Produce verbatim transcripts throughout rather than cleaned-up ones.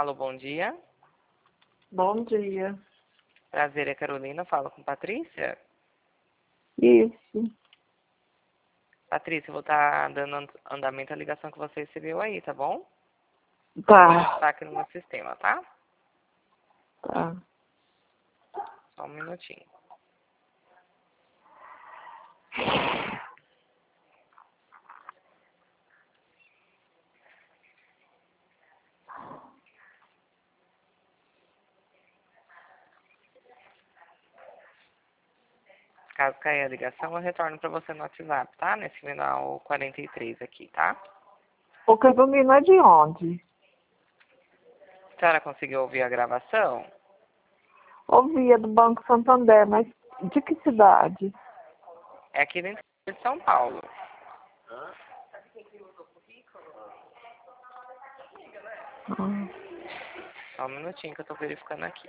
Alô, bom dia. Bom dia. Prazer, é Carolina. Fala com Patrícia. Isso. Patrícia, eu vou estar dando and- andamento à ligação que você recebeu aí, tá bom? Tá. Tá aqui no meu sistema, tá? Tá. Só um minutinho. Caso caia a ligação, eu retorno para você no WhatsApp, tá? Nesse final quarenta e três aqui, tá? O Carolina é de onde? A senhora conseguiu ouvir a gravação? Ouvia do Banco Santander, mas de que cidade? É aqui dentro de São Paulo. Ah. Só um minutinho que eu tô verificando aqui.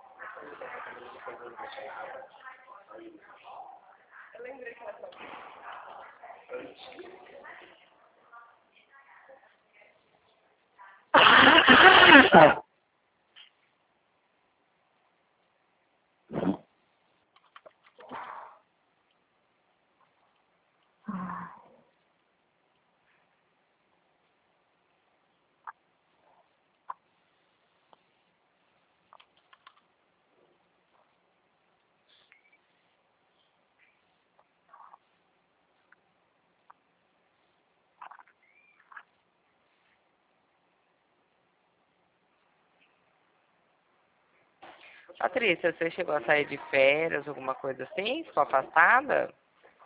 Patrícia, você chegou a sair de férias, alguma coisa assim? Ficou afastada?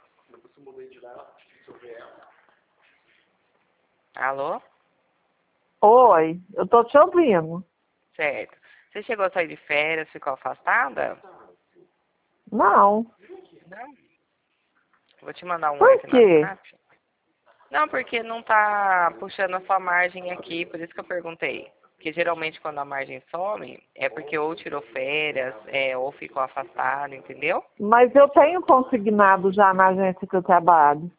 Alô? Oi, eu tô te ouvindo. Certo. Você chegou a sair de férias, ficou afastada? Não. Não. Vou te mandar um oi Por aqui no quê? WhatsApp. Não, porque não tá puxando a sua margem aqui, por isso que eu perguntei. Porque geralmente quando a margem some, é porque ou tirou férias, é, ou ficou afastado, entendeu? Mas eu tenho consignado já na agência que eu trabalho.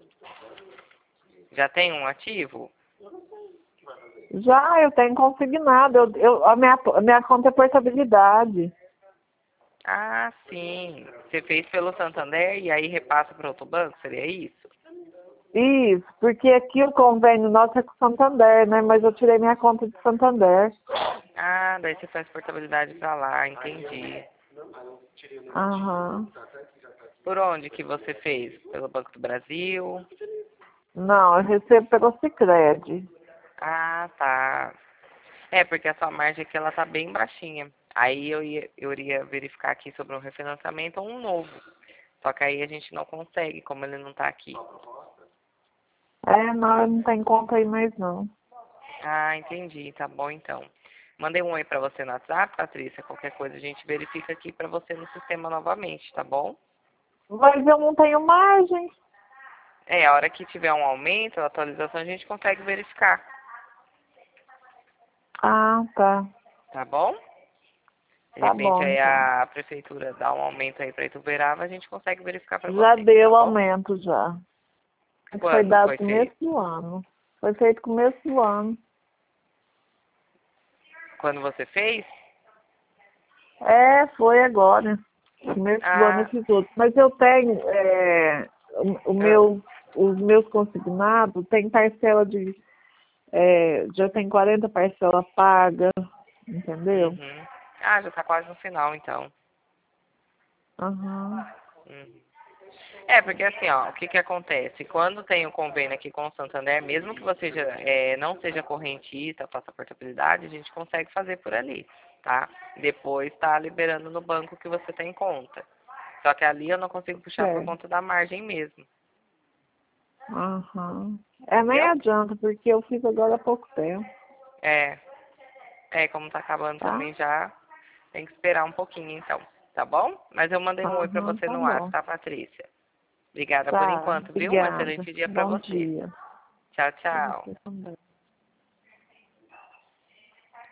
Já tem um ativo? Já, eu tenho consignado. Eu, eu, a, minha, a minha conta é portabilidade. Ah, sim. Você fez pelo Santander e aí repassa para outro banco, seria isso? Isso, porque aqui o convênio nosso é com o Santander, né? Mas eu tirei minha conta de Santander. Ah, daí você faz portabilidade para lá, entendi. Aham. Por onde que você fez? Pelo Banco do Brasil? Não, eu recebo pelo Sicredi. Ah, tá. É, porque a sua margem aqui ela tá bem baixinha. Aí eu, ia, eu iria verificar aqui sobre um refinanciamento ou um novo. Só que aí a gente não consegue, como ele não tá aqui. É, não, eu não tenho conta aí mais não. Ah, entendi. Tá bom então. Mandei um oi pra você no WhatsApp, Patrícia. Qualquer coisa a gente verifica aqui pra você no sistema novamente, tá bom? Mas eu não tenho margem. É, a hora que tiver um aumento, a atualização a gente consegue verificar. Ah, tá. Tá bom? De Tá repente bom, aí então. a prefeitura dá um aumento aí pra Ituverava, a gente consegue verificar pra Já você, tá deu bom? aumento já. Foi Quando dado foi no começo feito? do ano. Foi feito no começo do ano. Quando você fez? É, foi agora. No começo do ano eu Ah, fiz outro. Mas eu tenho, é, o, o ah, meu, os meus consignados, tem parcela de, é, já tem quarenta parcelas pagas, entendeu? uhum. Ah, já tá quase no final, então. Aham. Uhum. É, porque assim, ó, o que que acontece? Quando tem o convênio aqui com o Santander, mesmo que você já, é, não seja correntista, faça portabilidade, a gente consegue fazer por ali, tá? Depois tá liberando no banco que você tem conta. Só que ali eu não consigo puxar por Certo. conta da margem mesmo, Aham. É, nem entendeu? adianta, porque eu fiz agora há pouco tempo, É, é, como tá acabando tá? também já, tem que esperar um pouquinho então, tá bom? Mas eu mandei um oi pra Aham, você tá no bom. WhatsApp, tá, Patrícia? Obrigada por Tá, enquanto, viu? Um obrigada. excelente dia pra Bom você. dia. Tchau, Pra tchau. você também.